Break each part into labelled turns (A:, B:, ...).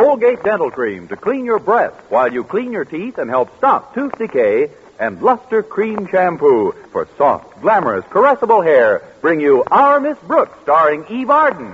A: Colgate Dental Cream to clean your breath while you clean your teeth and help stop tooth decay, and Luster Cream Shampoo for soft, glamorous, caressable hair bring you Our Miss Brooks, starring Eve Arden.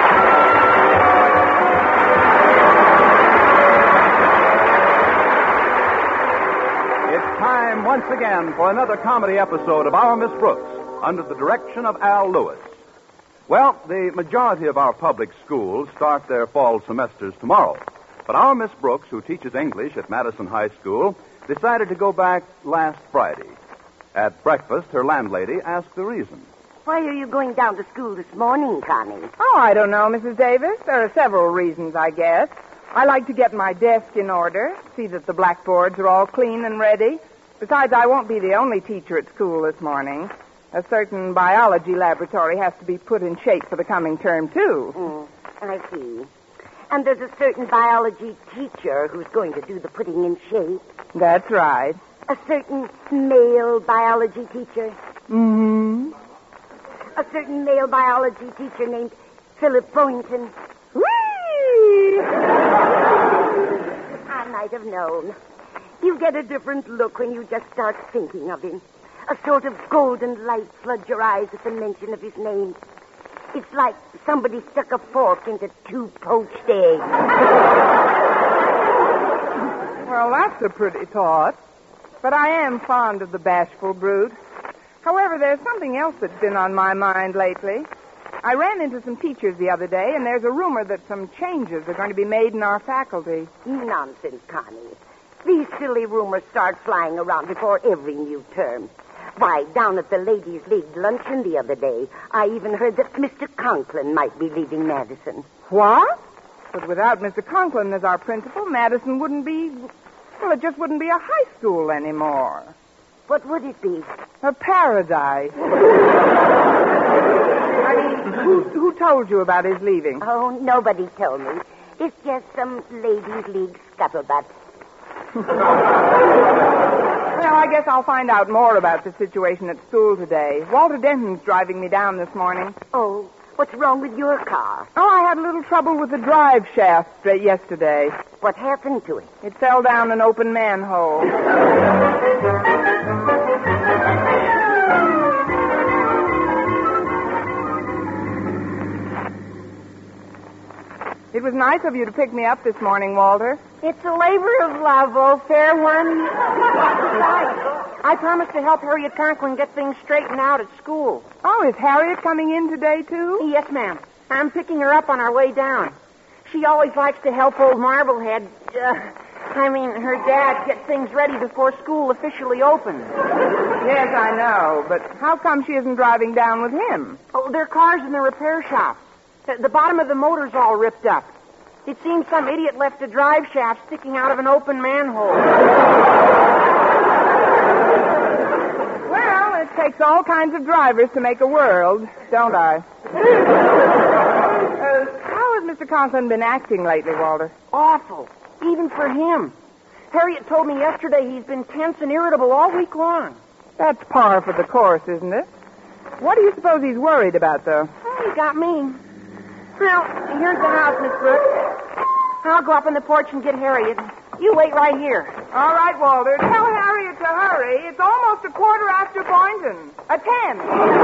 A: It's time once again for another comedy episode of Our Miss Brooks, under the direction of Al Lewis. Well, the majority of our public schools start their fall semesters tomorrow. But our Miss Brooks, who teaches English at Madison High School, decided to go back last Friday. At breakfast, her landlady asked the reason.
B: Why are you going down to school this morning, Connie?
C: Oh, I don't know, Mrs. Davis. There are several reasons, I guess. I like to get my desk in order, see that the blackboards are all clean and ready. Besides, I won't be the only teacher at school this morning. A certain biology laboratory has to be put in shape for the coming term, too.
B: I see. And there's a certain biology teacher who's going to do the putting in shape.
C: That's right.
B: A certain male biology teacher.
C: Mm-hmm.
B: A certain male biology teacher named Philip Boynton.
C: Whee!
B: I might have known. You get a different look when you just start thinking of him. A sort of golden light floods your eyes at the mention of his name. It's like somebody stuck a fork into 2 poached eggs.
C: Well, that's a pretty thought. But I am fond of the bashful brute. However, there's something else that's been on my mind lately. I ran into some teachers the other day, and there's a rumor that some changes are going to be made in our faculty.
B: Nonsense, Connie. These silly rumors start flying around before every new term. Why, down at the Ladies' League luncheon the other day, I even heard that Mr. Conklin might be leaving Madison.
C: What? But without Mr. Conklin as our principal, Madison wouldn't be... Well, it just wouldn't be a high school anymore.
B: What would it be?
C: A paradise. I mean, who told you about his leaving?
B: Oh, nobody told me. It's just some Ladies' League scuttlebutt.
C: Well, I guess I'll find out more about the situation at school today. Walter Denton's driving me down this morning.
B: Oh, what's wrong with your car?
C: Oh, I had a little trouble with the drive shaft yesterday.
B: What happened to it?
C: It fell down an open manhole. It was nice of you to pick me up this morning, Walter.
D: It's a labor of love, oh, fair one. I promised to help Harriet Conklin get things straightened out at school.
C: Oh, is Harriet coming in today, too?
D: Yes, ma'am. I'm picking her up on our way down. She always likes to help old Marblehead, her dad, get things ready before school officially opens.
C: Yes, I know, but how come she isn't driving down with him?
D: Oh, their car's in the repair shop. The bottom of the motor's all ripped up. It seems some idiot left a drive shaft sticking out of an open manhole.
C: Well, it takes all kinds of drivers to make a world, don't I? How has Mr. Conklin been acting lately, Walter?
D: Awful. Even for him. Harriet told me yesterday he's been tense and irritable all week long.
C: That's par for the course, isn't it? What do you suppose he's worried about, though?
D: Oh, you got me. Well, here's the house, Miss Brooks. I'll go up on the porch and get Harriet. You wait right here.
C: All right, Walter. Tell Harriet to hurry. It's almost 1:15 Boynton. 10.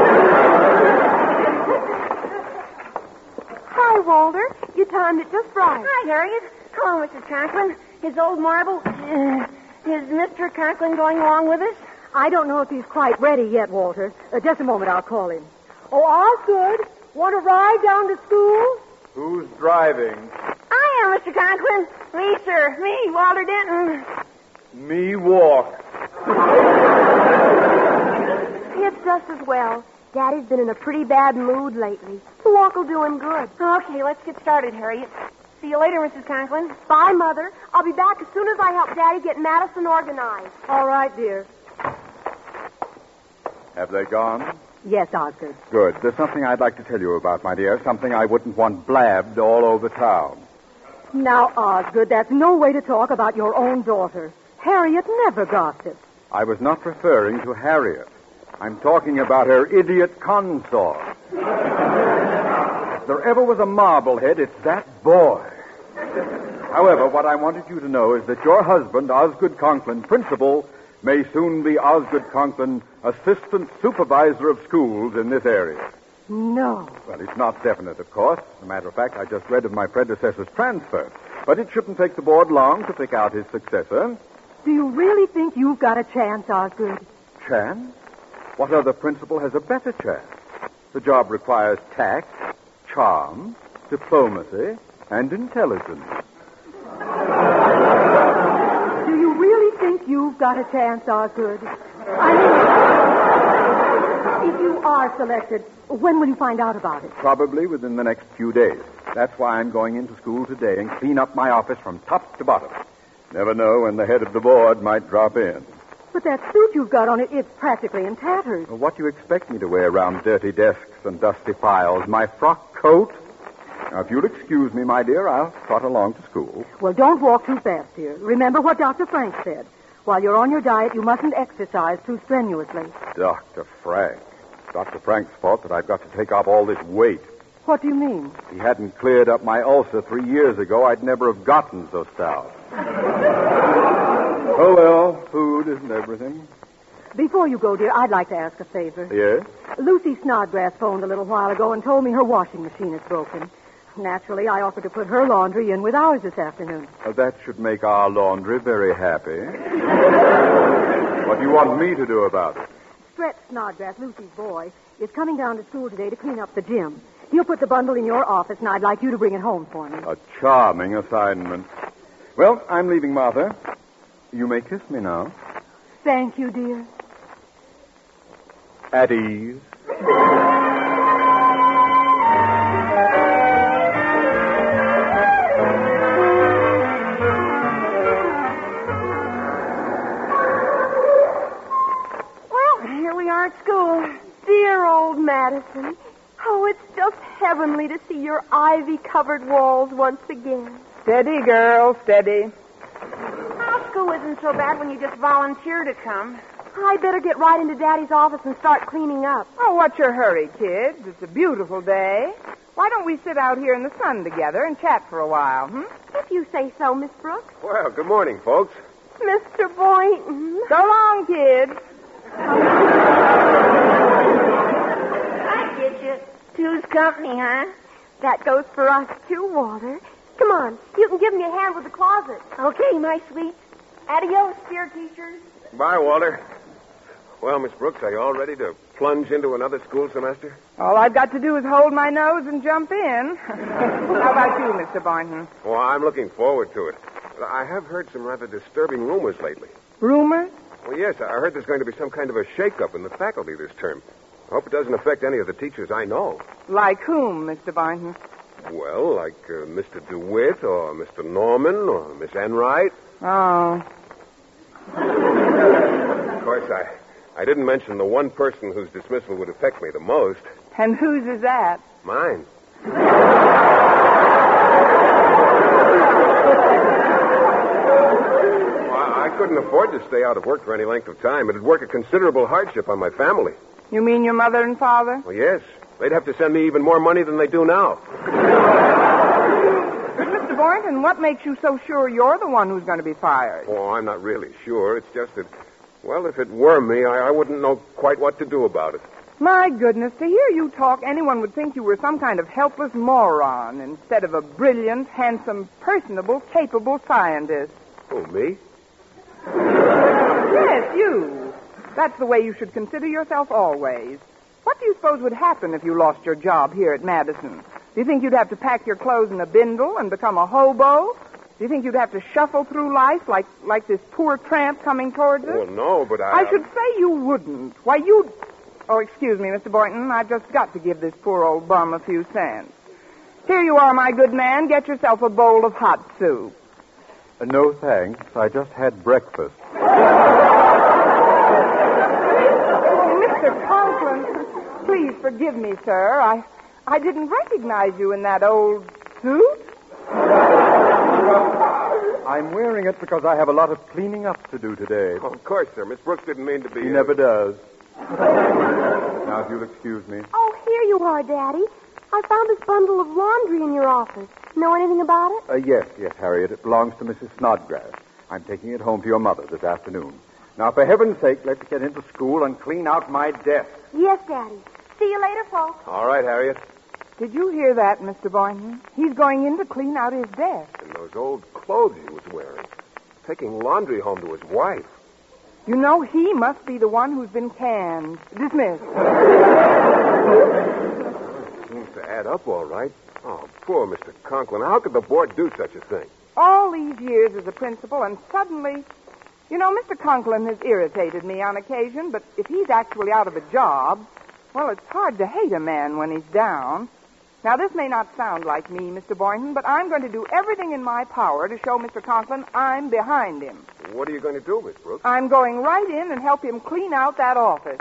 D: Hi, Walter. You timed it just right. Hi, Harriet. Hello, Mrs. Conklin. Is old Marble... is Mr. Conklin going along with us?
E: I don't know if he's quite ready yet, Walter. Just a moment, I'll call him. Oh, Osgood, want to ride down to school?
A: Who's driving?
D: I am, Mr. Conklin. Me, sir. Me, Walter Denton.
A: Me walk.
E: It's just as well. Daddy's been in a pretty bad mood lately. The walk will do him good.
D: Okay, let's get started, Harriet. See you later, Mrs. Conklin.
E: Bye, Mother. I'll be back as soon as I help Daddy get Madison organized. All right, dear.
A: Have they gone?
E: Yes, Osgood.
A: Good. There's something I'd like to tell you about, my dear. Something I wouldn't want blabbed all over town.
E: Now, Osgood, that's no way to talk about your own daughter. Harriet never gossips.
A: I was not referring to Harriet. I'm talking about her idiot consort. If there ever was a Marblehead, it's that boy. However, what I wanted you to know is that your husband, Osgood Conklin, principal, may soon be Osgood Conklin, assistant supervisor of schools in this area.
E: No.
A: Well, it's not definite, of course. As a matter of fact, I just read of my predecessor's transfer. But it shouldn't take the board long to pick out his successor.
E: Do you really think you've got a chance, Osgood?
A: Chance? What other principal has a better chance? The job requires tact, charm, diplomacy, and intelligence.
E: Do you really think you've got a chance, Osgood? I mean, if you are selected, when will you find out about it?
A: Probably within the next few days. That's why I'm going into school today and clean up my office from top to bottom. Never know when the head of the board might drop in.
E: But that suit you've got on it's practically in tatters.
A: Well, what do you expect me to wear around dirty desks and dusty files? My frock coat? Now, if you'll excuse me, my dear, I'll trot along to school.
E: Well, don't walk too fast, dear. Remember what Dr. Frank said. While you're on your diet, you mustn't exercise too strenuously.
A: Dr. Frank. Dr. Frank's fault that I've got to take off all this weight.
E: What do you mean?
A: If he hadn't cleared up my ulcer 3 years ago, I'd never have gotten so stout. Oh, well, food isn't everything.
E: Before you go, dear, I'd like to ask a favor.
A: Yes?
E: Lucy Snodgrass phoned a little while ago and told me her washing machine is broken. Naturally, I offered to put her laundry in with ours this afternoon.
A: That should make our laundry very happy. What do you want me to do about it?
E: Stretch Snodgrass, Lucy's boy, is coming down to school today to clean up the gym. He'll put the bundle in your office, and I'd like you to bring it home for me.
A: A charming assignment. Well, I'm leaving, Martha. You may kiss me now.
E: Thank you, dear.
A: At ease.
D: At school. Dear old Madison. Oh, it's just heavenly to see your ivy-covered walls once again.
C: Steady, girl, steady.
D: Our school isn't so bad when you just volunteer to come. I'd better get right into Daddy's office and start cleaning up.
C: Oh, what's your hurry, kids? It's a beautiful day. Why don't we sit out here in the sun together and chat for a while,
D: If you say so, Miss Brooks.
F: Well, good morning, folks.
D: Mr. Boynton.
C: So long, kids.
B: I get you.
D: Two's company, huh? That goes for us, too, Walter. Come on. You can give me a hand with the closet.
B: Okay, my sweet.
D: Adios, dear teachers.
F: Bye, Walter. Well, Miss Brooks, are you all ready to plunge into another school semester?
C: All I've got to do is hold my nose and jump in. How about you, Mr. Boynton?
F: Well, I'm looking forward to it. But I have heard some rather disturbing rumors lately.
C: Rumors?
F: Well, yes, I heard there's going to be some kind of a shakeup in the faculty this term. I hope it doesn't affect any of the teachers I know.
C: Like whom, Mr. Boynton?
F: Well, like Mr. DeWitt or Mr. Norman or Miss Enright.
C: Oh.
F: Of course, I didn't mention the one person whose dismissal would affect me the most.
C: And whose is that?
F: Mine. I couldn't afford to stay out of work for any length of time. It'd work a considerable hardship on my family.
C: You mean your mother and father?
F: Well, yes. They'd have to send me even more money than they do now.
C: But, Mr. Boynton, what makes you so sure you're the one who's going to be fired?
F: Oh, I'm not really sure. It's just that, well, if it were me, I wouldn't know quite what to do about it.
C: My goodness, to hear you talk, anyone would think you were some kind of helpless moron instead of a brilliant, handsome, personable, capable scientist.
F: Oh, me?
C: Yes, you. That's the way you should consider yourself always. What do you suppose would happen if you lost your job here at Madison? Do you think you'd have to pack your clothes in a bindle and become a hobo? Do you think you'd have to shuffle through life like this poor tramp coming towards us?
F: Well, no, but
C: I should say you wouldn't. Why, you'd... Oh, excuse me, Mr. Boynton. I've just got to give this poor old bum a few cents. Here you are, my good man. Get yourself a bowl of hot soup.
A: No, thanks. I just had breakfast.
C: Mr. Conklin, please forgive me, sir. I didn't recognize you in that old suit.
A: I'm wearing it because I have a lot of cleaning up to do today.
F: Oh, of course, sir. Miss Brooks didn't mean to be...
A: He never does. Now, if you'll excuse me.
D: Oh, here you are, Daddy.
G: I found this bundle of laundry in your office. Know anything about it?
H: Yes, Harriet. It belongs to Mrs. Snodgrass. I'm taking it home to your mother this afternoon. Now, for heaven's sake, let's get into school and clean out my desk.
G: Yes, Daddy. See you later, folks.
F: All right, Harriet.
C: Did you hear that, Mr. Boynton? He's going in to clean out his desk.
F: And those old clothes he was wearing. Taking laundry home to his wife.
C: You know, he must be the one who's been canned. Dismissed.
F: Seems to add up all right. Oh, poor Mr. Conklin. How could the board do such a thing?
C: All these years as a principal, and suddenly... You know, Mr. Conklin has irritated me on occasion, but if he's actually out of a job, well, it's hard to hate a man when he's down. Now, this may not sound like me, Mr. Boynton, but I'm going to do everything in my power to show Mr. Conklin I'm behind him.
F: What are you going to do, Miss Brooks?
C: I'm going right in and help him clean out that office.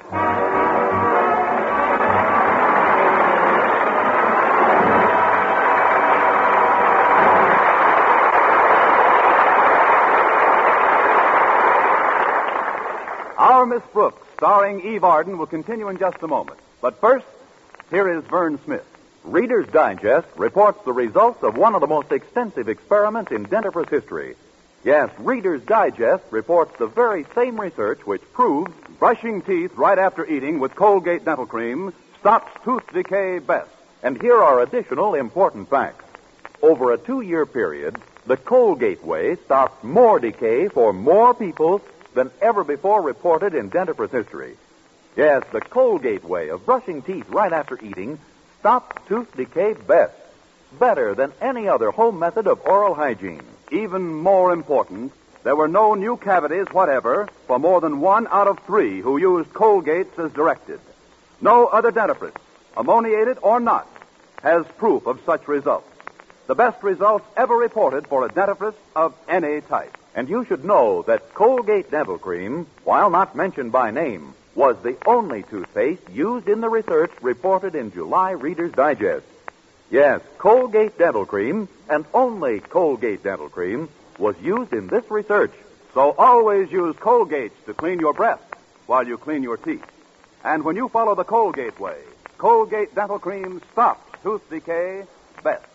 A: Our Miss Brooks, starring Eve Arden, will continue in just a moment. But first, here is Vern Smith. Reader's Digest reports the results of one of the most extensive experiments in dentifrice history. Yes, Reader's Digest reports the very same research which proves brushing teeth right after eating with Colgate Dental Cream stops tooth decay best. And here are additional important facts. Over a 2-year period, the Colgate way stopped more decay for more people than ever before reported in dentifrice history. Yes, the Colgate way of brushing teeth right after eating stopped tooth decay best, better than any other home method of oral hygiene. Even more important, there were no new cavities whatever for more than 1 out of 3 who used Colgates as directed. No other dentifrice, ammoniated or not, has proof of such results. The best results ever reported for a dentifrice of any type. And you should know that Colgate Dental Cream, while not mentioned by name, was the only toothpaste used in the research reported in July Reader's Digest. Yes, Colgate Dental Cream, and only Colgate Dental Cream, was used in this research. So always use Colgates to clean your breath while you clean your teeth. And when you follow the Colgate way, Colgate Dental Cream stops tooth decay best.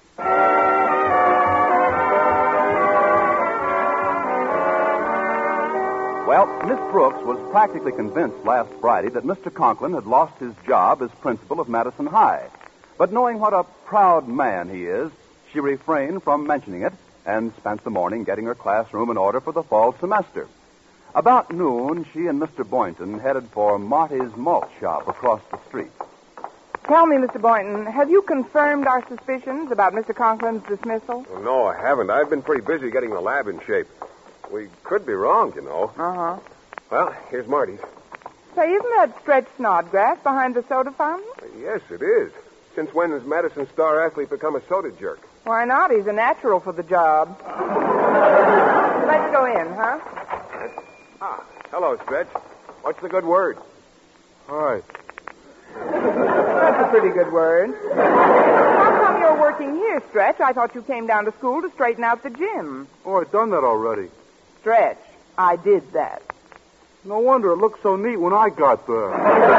A: Well, Miss Brooks was practically convinced last Friday that Mr. Conklin had lost his job as principal of Madison High. But knowing what a proud man he is, she refrained from mentioning it and spent the morning getting her classroom in order for the fall semester. About noon, she and Mr. Boynton headed for Marty's malt shop across the street.
C: Tell me, Mr. Boynton, have you confirmed our suspicions about Mr. Conklin's dismissal?
F: Oh, no, I haven't. I've been pretty busy getting the lab in shape. We could be wrong, you know.
C: Uh-huh.
F: Well, here's Marty's.
C: Say, isn't that Stretch Snodgrass behind the soda fountain?
F: Yes, it is. Since when has Madison star athlete become a soda jerk?
C: Why not? He's a natural for the job. Let's go in, huh?
F: Ah, hello, Stretch. What's the good word?
H: Hi.
C: That's a pretty good word. How come you're working here, Stretch? I thought you came down to school to straighten out the gym.
H: Oh, I've done that already.
C: Stretch, I did that.
H: No wonder it looked so neat when I got there.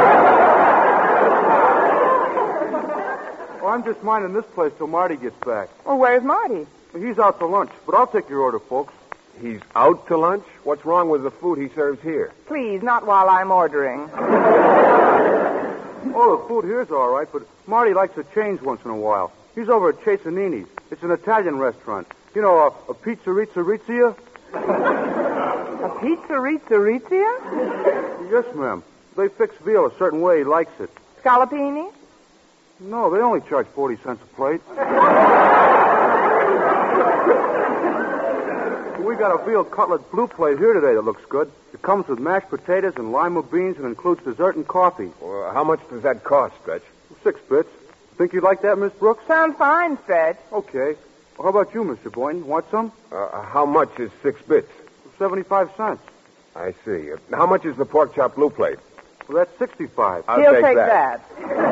H: Oh, I'm just minding this place till Marty gets back.
C: Well, where's Marty?
H: He's out to lunch, but I'll take your order, folks.
F: He's out to lunch? What's wrong with the food he serves here?
C: Please, not while I'm ordering.
H: Oh, the food here's all right, but Marty likes to change once in a while. He's over at Chasanini's. It's an Italian restaurant. You know, a pizzeria?
C: A pizzeria?
H: Yes, ma'am. They fix veal a certain way he likes it.
C: Scallopini?
H: No, they only charge 40 cents a plate. We got a veal cutlet blue plate here today that looks good. It comes with mashed potatoes and lima beans and includes dessert and coffee.
F: Well, how much does that cost, Stretch?
H: 6 bits. Think you'd like that, Miss Brooks?
C: Sounds fine, Stretch.
H: Okay. Well, how about you, Mr. Boynton? Want some?
F: How much is 6 bits?
H: 75 cents.
F: I see. How much is the pork chop blue plate?
H: Well, that's 65.
C: He'll take that.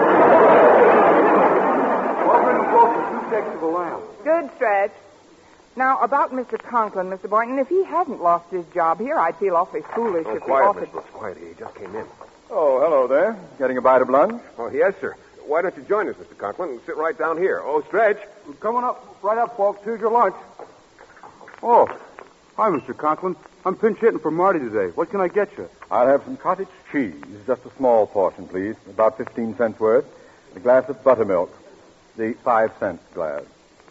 H: Well, bring them both to 2 steaks of the lamb.
C: Good, Stretch. Now, about Mr. Conklin, Mr. Boynton, if he hadn't lost his job here, I'd feel awfully foolish if
F: quiet,
C: he offered...
F: Miss Brooks, quiet. He just came in.
H: Oh, hello there. Getting a bite of lunch?
F: Oh, yes, sir. why don't you join us, Mr. Conklin, and sit right down here? Oh, Stretch.
H: Coming up. Right up, folks. Here's your lunch. Oh, hi, Mr. Conklin. I'm pinch hitting for Marty today. What can I get you?
I: I'll have some cottage cheese. Just a small portion, please. About 15 cents worth. A glass of buttermilk. The 5-cent glass.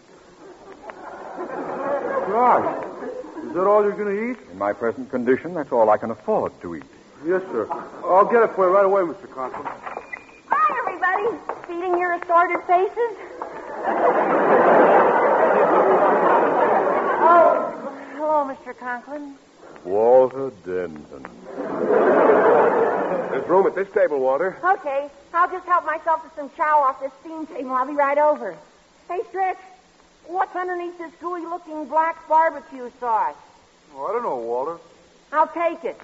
H: Gosh. Is that all you're going to eat?
I: In my present condition, that's all I can afford to eat.
H: Yes, sir. I'll get it for you right away, Mr. Conklin.
D: Hi, everybody. Feeding your assorted faces? Oh, hello, Mr. Conklin.
I: Walter Denton.
F: There's room at this table, Walter.
D: Okay, I'll just help myself to some chow off this steam table. I'll be right over. Hey, Stretch, what's underneath this gooey-looking black barbecue sauce?
H: Oh, I don't know, Walter.
D: I'll take it.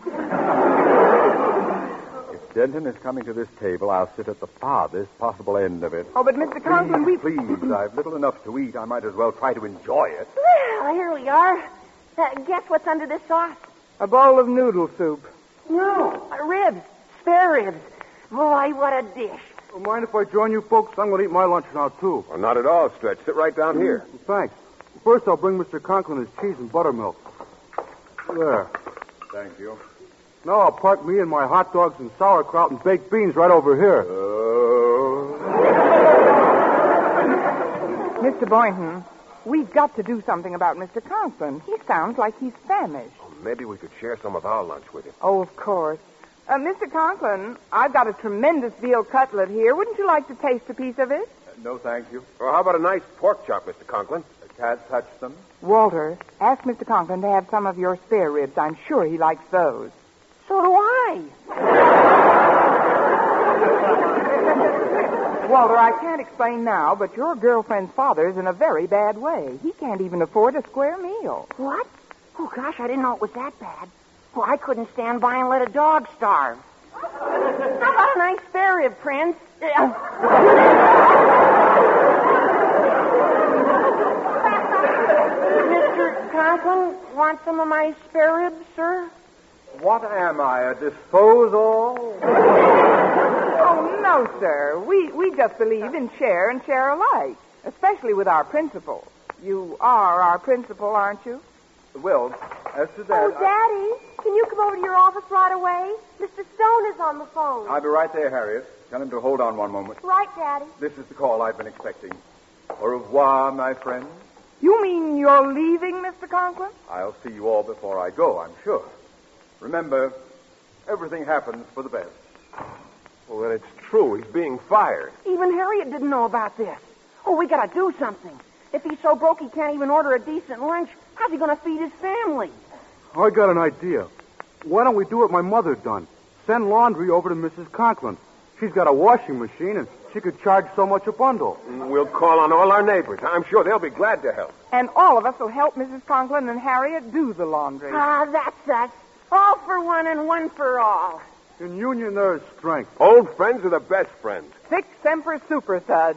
I: If Denton is coming to this table, I'll sit at the farthest possible end of it.
C: Oh, but Mr. Conklin,
I: Please, I've little enough to eat. I might as well try to enjoy it.
D: Well, here we are. Guess what's under this sauce?
C: A bowl of noodle soup.
D: No, ribs. Spare ribs. Boy, what a dish.
H: Mind if I join you folks? I'm going to eat my lunch now, too.
F: Well, not at all, Stretch. Sit right down here.
H: Thanks. First, I'll bring Mr. Conklin his cheese and buttermilk. There.
I: Thank you.
H: Now I'll park me and my hot dogs and sauerkraut and baked beans right over here.
C: Mr. Boynton, we've got to do something about Mr. Conklin. He sounds like he's famished.
F: Maybe we could share some of our lunch with him.
C: Oh, of course. Mr. Conklin, I've got a tremendous veal cutlet here. Wouldn't you like to taste a piece of it?
I: No, thank you.
F: Or how about a nice pork chop, Mr. Conklin?
I: I can't touch them.
C: Walter, ask Mr. Conklin to have some of your spare ribs. I'm sure he likes those.
D: So do I.
C: Walter, I can't explain now, but your girlfriend's father's in a very bad way. He can't even afford a square meal.
D: What? Oh, gosh, I didn't know it was that bad. Well, I couldn't stand by and let a dog starve. How about a nice spare rib, Prince? Mr. Conklin, want some of my spare ribs, sir?
I: What am I, a disposal?
C: Oh, no, sir. We just believe in share and share alike, especially with our principal. You are our principal, aren't you?
I: Well, as to that...
G: Oh, Daddy, can you come over to your office right away? Mr. Stone is on the phone.
I: I'll be right there, Harriet. Tell him to hold on one moment.
G: Right, Daddy.
I: This is the call I've been expecting. Au revoir, my friend.
C: You mean you're leaving, Mr. Conklin?
I: I'll see you all before I go, I'm sure. Remember, everything happens for the best.
F: Well, then it's true. He's being fired.
D: Even Harriet didn't know about this. Oh, we gotta do something. If he's so broke he can't even order a decent lunch, how's he gonna feed his family?
H: I got an idea. Why don't we do what my mother done? Send laundry over to Mrs. Conklin. She's got a washing machine, and she could charge so much a bundle.
F: We'll call on all our neighbors. I'm sure they'll be glad to help.
C: And all of us will help Mrs. Conklin and Harriet do the laundry.
D: Ah, that's us. All for one and one for all.
H: In union, there is strength.
F: Old friends are the best friends.
C: Sic semper super, Thud.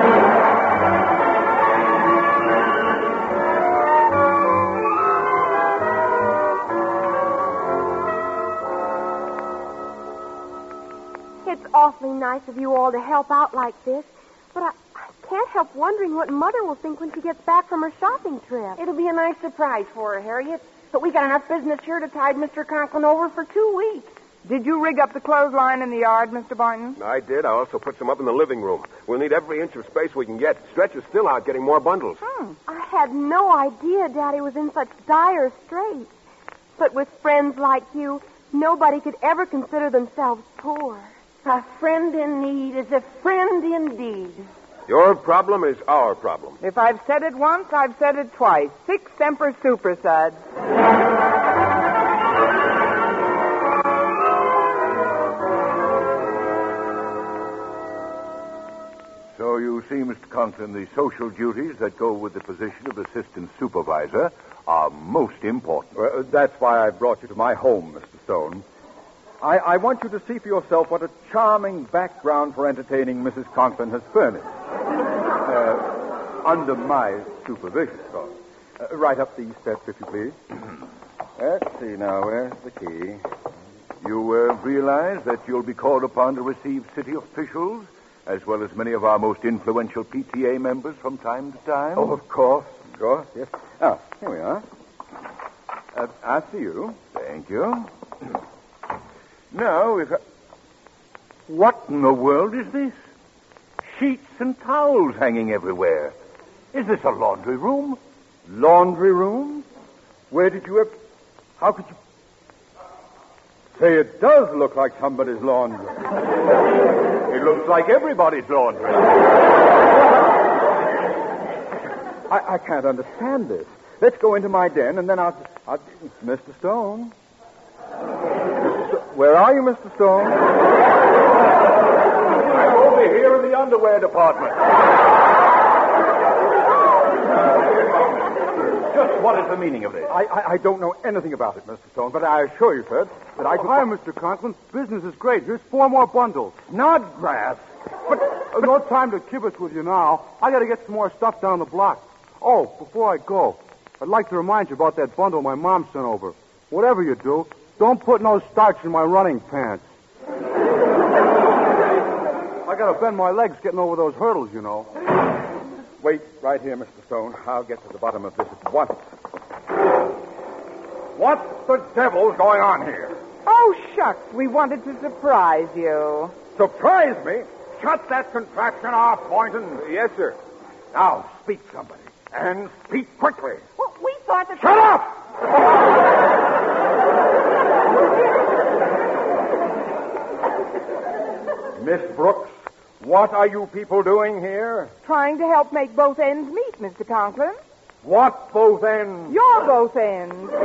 G: It's awfully nice of you all to help out like this, but I can't help wondering what Mother will think when she gets back from her shopping trip.
D: It'll be a nice surprise for her, Harriet. But we got enough business here to tide Mr. Conklin over for 2 weeks.
C: Did you rig up the clothesline in the yard, Mr. Boynton?
F: I did. I also put some up in the living room. We'll need every inch of space we can get. Stretch is still out getting more bundles.
G: I had no idea Daddy was in such dire straits. But with friends like you, nobody could ever consider themselves poor.
D: A friend in need is a friend indeed.
F: Your problem is our problem.
C: If I've said it once, I've said it twice. Sic semper super, Thud.
I: So you see, Mr. Conklin, the social duties that go with the position of assistant supervisor are most important. Well, that's why I brought you to my home, Mr. Stone. I want you to see for yourself what a charming background for entertaining Mrs. Conklin has furnished. Under my supervision, of course. Right up these steps, if you please. Let's see now, where's the key? You realize that you'll be called upon to receive city officials, as well as many of our most influential PTA members from time to time?
J: Oh, of course. Yes. Ah, here we are. After you.
I: Thank you. Now, what in the world is this? Sheets and towels hanging everywhere. Is this a laundry room?
J: Laundry room? Where did you have... How could you... Say, it does look like somebody's laundry.
I: It looks like everybody's laundry.
J: I can't understand this. Let's go into my den, and then I'll... Mr. Stone? Where are you, Mr. Stone?
I: I'm over here in the underwear department. Just what is the meaning of this?
J: I don't know anything about it, Mr. Stone, but I assure you, sir, that I...
H: Hi, Mr. Conklin. Business is great. Here's 4 more bundles.
J: Snodgrass.
H: But no time to kibitz with you now. I got to get some more stuff down the block. Oh, before I go, I'd like to remind you about that bundle my mom sent over. Whatever you do, don't put no starch in my running pants. I got to bend my legs getting over those hurdles, you know.
J: Wait right here, Mr. Stone. I'll get to the bottom of this at once.
I: What the devil's going on here?
C: Oh, shucks. We wanted to surprise you.
I: Surprise me? Shut that contraption off, Boynton.
F: Yes, sir.
I: Now, speak, somebody. And speak quickly.
D: Well, we thought that...
I: Shut up! Miss Brooks, what are you people doing here?
C: Trying to help make both ends meet, Mr. Conklin.
I: What both ends?
C: Your both ends.
F: When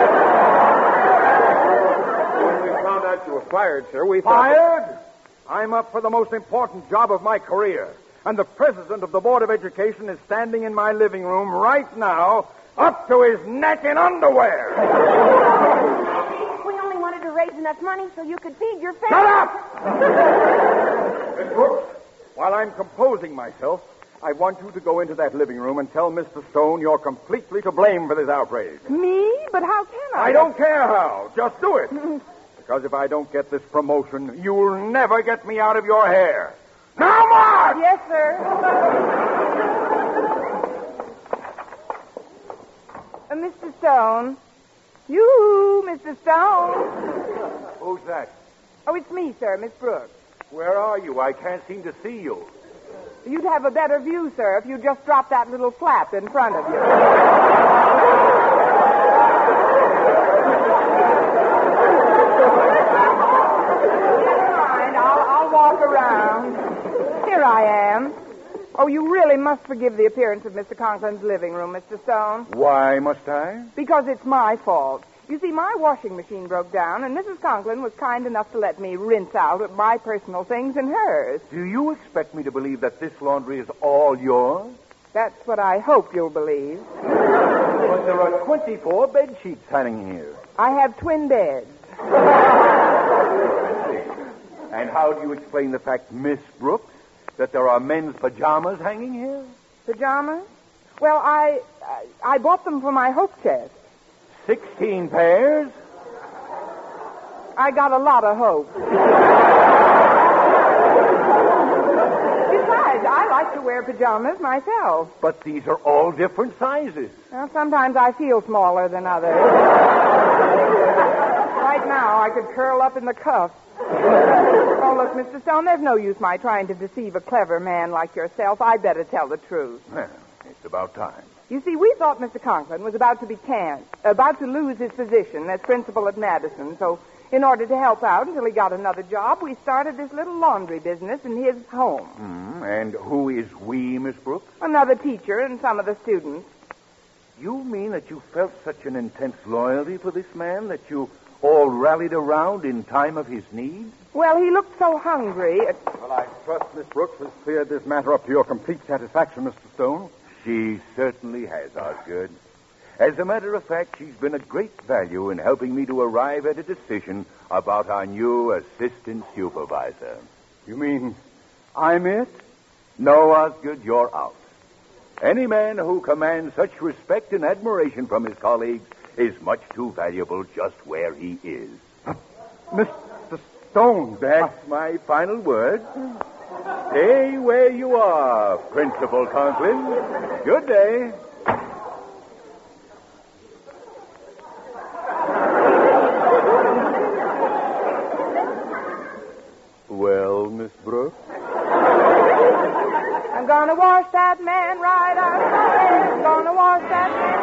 F: we found out you were fired, sir, we thought...
I: Fired? I'm up for the most important job of my career. And the president of the Board of Education is standing in my living room right now, up to his neck in underwear.
D: We only wanted to raise enough money so you could feed your family.
I: Shut up! Miss Brooks, while I'm composing myself, I want you to go into that living room and tell Mr. Stone you're completely to blame for this outrage.
C: Me? But how can I?
I: I don't care how. Just do it. Because if I don't get this promotion, you'll never get me out of your hair. Now, Mark!
C: Yes, sir. Mr. Stone. You, Mr. Stone.
I: Who's that?
C: Oh, it's me, sir, Miss Brooks.
I: Where are you? I can't seem to see you.
C: You'd have a better view, sir, if you just dropped that little flap in front of you. Never mind. I'll walk around. Here I am. Oh, you really must forgive the appearance of Mr. Conklin's living room, Mr. Stone.
I: Why must I?
C: Because it's my fault. You see, my washing machine broke down, and Mrs. Conklin was kind enough to let me rinse out my personal things and hers.
I: Do you expect me to believe that this laundry is all yours?
C: That's what I hope you'll believe.
I: But there are 24 bed sheets hanging here.
C: I have twin beds.
I: And how do you explain the fact, Miss Brooks, that there are men's pajamas hanging here?
C: Pajamas? Well, I bought them for my hope chest.
I: 16 pairs?
C: I got a lot of hope. Besides, I like to wear pajamas myself.
I: But these are all different sizes.
C: Well, sometimes I feel smaller than others. Right now, I could curl up in the cuffs. Oh, look, Mr. Stone, there's no use my trying to deceive a clever man like yourself. I'd better tell the truth.
I: Well, it's about time.
C: You see, we thought Mr. Conklin was about to lose his position as principal at Madison, so in order to help out until he got another job, we started this little laundry business in his home.
I: And who is we, Miss Brooks?
C: Another teacher and some of the students.
I: You mean that you felt such an intense loyalty for this man that you all rallied around in time of his need?
C: Well, he looked so hungry.
J: Well, I trust Miss Brooks has cleared this matter up to your complete satisfaction, Mr. Stone.
I: She certainly has, Osgood. As a matter of fact, she's been a great value in helping me to arrive at a decision about our new assistant supervisor.
J: You mean I'm it?
I: No, Osgood, you're out. Any man who commands such respect and admiration from his colleagues is much too valuable just where he is.
J: Mr. Stone,
I: That's my final word. Stay where you are, Principal Conklin. Good day. Well, Miss Brooks?
C: I'm gonna wash that man right out of my head. I'm gonna wash that man.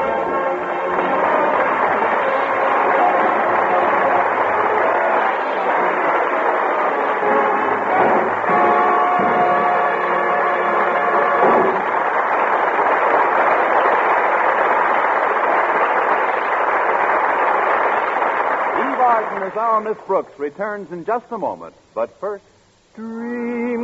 A: As our Miss Brooks returns in just a moment. But first,
J: Dream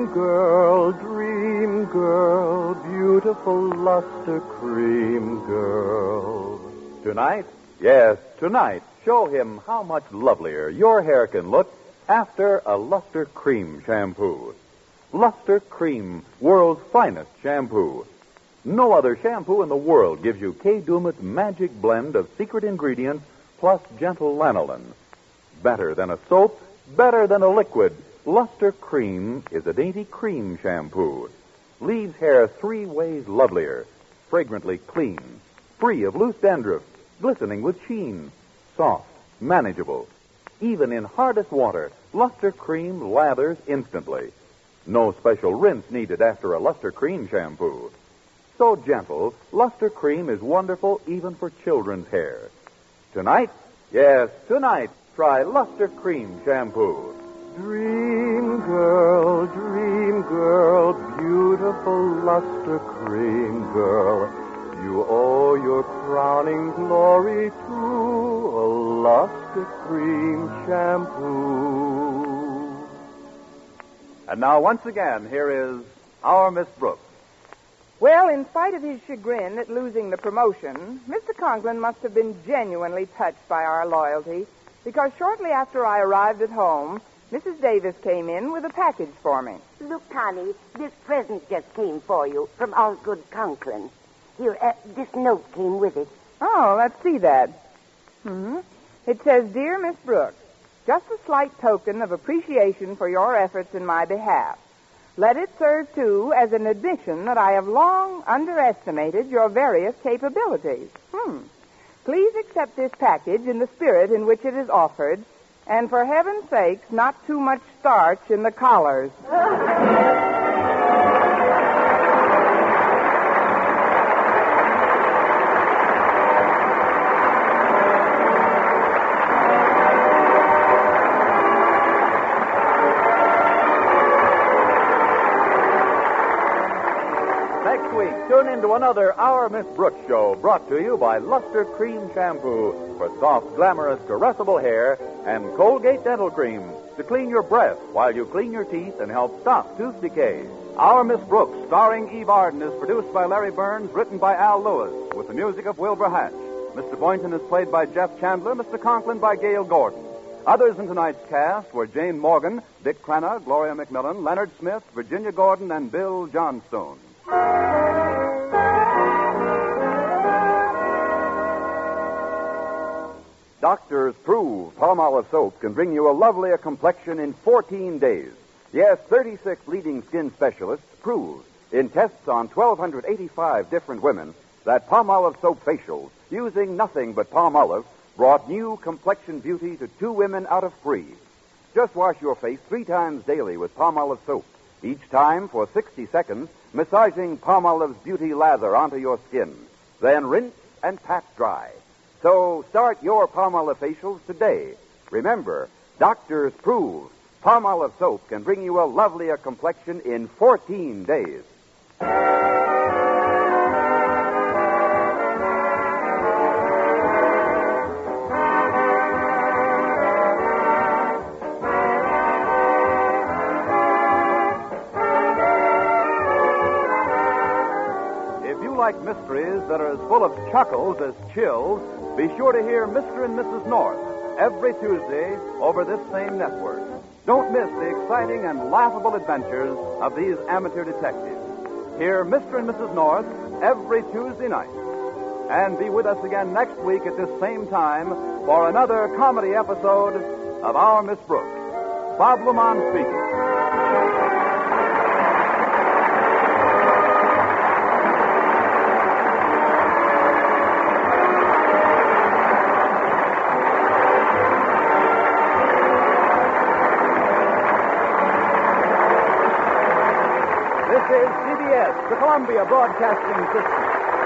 J: girl, beautiful luster cream girl.
A: tonight, yes, tonight, show him how much lovelier your hair can look after a Luster Cream shampoo. Luster Cream, world's finest shampoo. No other shampoo in the world gives you Kay Daumit's magic blend of secret ingredients plus gentle lanolin. Better than a soap, better than a liquid, Luster Cream is a dainty cream shampoo. Leaves hair 3 ways lovelier, fragrantly clean, free of loose dandruff, glistening with sheen, soft, manageable. Even in hardest water, Luster Cream lathers instantly. No special rinse needed after a Luster Cream shampoo. So gentle, Luster Cream is wonderful even for children's hair. Tonight, yes, tonight, try Luster Cream shampoo.
J: Dream girl, beautiful luster cream girl. You owe your crowning glory to a luster cream shampoo.
A: And now, once again, here is our Miss Brooks.
C: Well, in spite of his chagrin at losing the promotion, Mr. Conklin must have been genuinely touched by our loyalty, because shortly after I arrived at home, Mrs. Davis came in with a package for me.
B: Look, Connie, this present just came for you from Osgood Conklin. Here, this note came with it.
C: Oh, let's see that. It says, Dear Miss Brooks, just a slight token of appreciation for your efforts in my behalf. Let it serve, too, as an admission that I have long underestimated your various capabilities. Please accept this package in the spirit in which it is offered, and for heaven's sakes, not too much starch in the collars.
A: Next week, tune into another Our Miss Brooks show, brought to you by Luster Cream Shampoo for soft, glamorous, caressable hair, and Colgate Dental Cream to clean your breath while you clean your teeth and help stop tooth decay. Our Miss Brooks, starring Eve Arden, is produced by Larry Burns, written by Al Lewis, with the music of Wilbur Hatch. Mr. Boynton is played by Jeff Chandler, Mr. Conklin by Gail Gordon. Others in tonight's cast were Jane Morgan, Dick Crenna, Gloria McMillan, Leonard Smith, Virginia Gordon, and Bill Johnstone. Doctors prove Palmolive soap can bring you a lovelier complexion in 14 days. Yes, 36 leading skin specialists prove in tests on 1,285 different women that Palmolive soap facials, using nothing but Palmolive, brought new complexion beauty to 2 women out of 3. Just wash your face 3 times daily with Palmolive soap, each time for 60 seconds, massaging Palmolive's beauty lather onto your skin. Then rinse and pat dry. So start your Palmolive facials today. Remember, doctors prove Palmolive soap can bring you a lovelier complexion in 14 days. If you like mysteries that are as full of chuckles as chills, be sure to hear Mr. and Mrs. North every Tuesday over this same network. Don't miss the exciting and laughable adventures of these amateur detectives. Hear Mr. and Mrs. North every Tuesday night. And be with us again next week at this same time for another comedy episode of Our Miss Brooks. Bob Lamont speaking. TBS, the Columbia Broadcasting System.